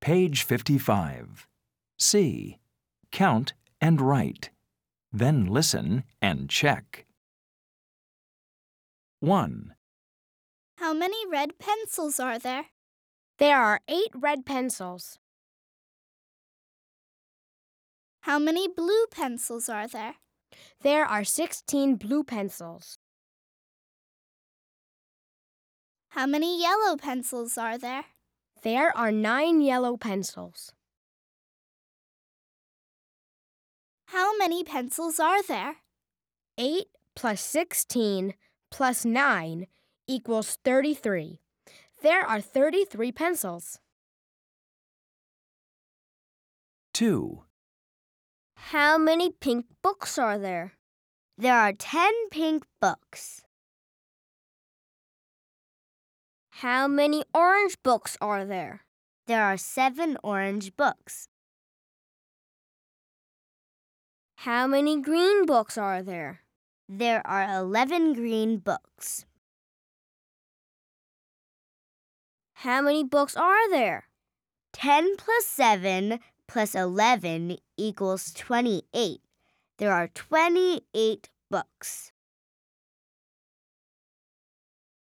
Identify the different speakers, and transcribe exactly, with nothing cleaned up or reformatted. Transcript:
Speaker 1: Page fifty-five. C. Count and write. Then listen and check. one.
Speaker 2: How many red pencils are there?
Speaker 3: There are eight red pencils.
Speaker 2: How many blue pencils are there?
Speaker 3: There are sixteen blue pencils.
Speaker 2: How many yellow pencils are there?
Speaker 3: There are nine yellow pencils.
Speaker 2: How many pencils are there?
Speaker 3: eight plus sixteen plus nine equals thirty-three. There are thirty-three pencils.
Speaker 1: two.
Speaker 4: How many pink books are there? There are ten pink books. How many orange books are there? There are seven orange books. How many green books are there? There are eleven green books. How many books are there? ten plus seven plus eleven equals twenty-eight. There are twenty-eight books.